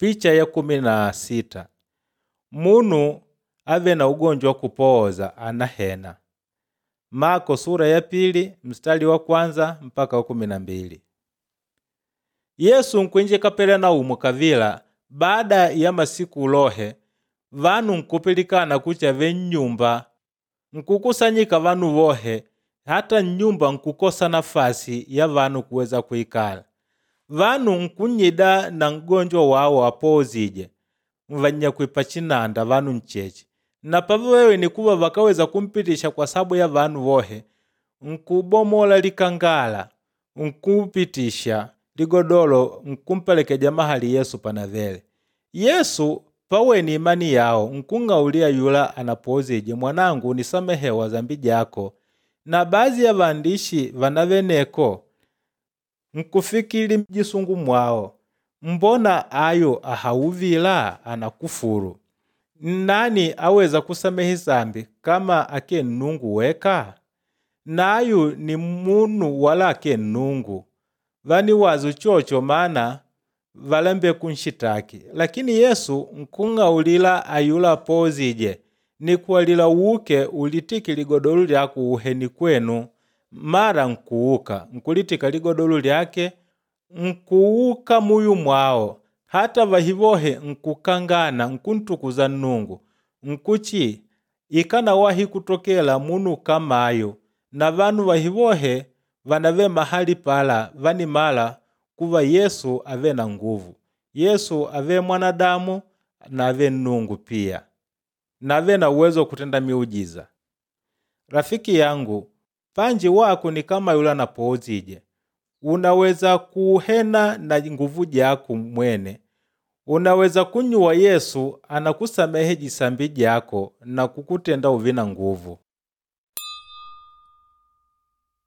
Picha ya 16. Munu ave na ugonjwa kupooza anahena. Marko sura ya 2 mstari wa 1 mpaka wa 12. Yesu nkwinje Kapernaumu kavila baada ya masiku ulohe, vanu nkupilikana kucha nyumba, nkukusanyika vanu vohe, hata nyumba nkukosa nafasi ya vanu kuweza kuikala. Vanu nkunyida na mgonjwa wao apoozije, mvanya kuipa chinanda vanu ncheche. Na pavewe ni kuwa vakaweza kumpitisha kwa sababu ya vanu vohe, nkubomola likangala, nkupitisha ligodolo, nkumpelekeja mahali Yesu panavele. Yesu pawe ni imani yao, nkungaulia yula anapoozije, mwanangu nisamehewa zambi jako. Na baadhi ya vandishi vanaveneko nkufikiri mjisungu mwao, mbona ayo ahauvila anakufuru? Nani aweza kusamehe zambi kama ake Nnungu weka? Nayu ni munu wala ake Nnungu. Vani wazu chocho maana valembe kunshitaki. Lakini Yesu nkungaulila ayula pozije, ni kualila uke ulitiki ligodolu lyaku uheni kwenu. Mara nkuuka, nkulitika ligodolu lyake, nkuuka muyu mwao. Hata vahivohe nkukangana, nkuntukuza Nnungu. Nkuchi, ikana wahi kutokela munu kamayo. Na vanu vahivohe vanave mahali pala vani mala kuva Yesu ave na nguvu. Yesu ave mwanadamu na ave Nnungu pia. Na ave na uwezo kutenda miujiza. Rafiki yangu, panji wako ni kama yula napoozije. Unaweza kuhena na nguvu jako mwene. Unaweza kunyua Yesu anakusamehe jisambi jako na kukutenda uvina nguvu.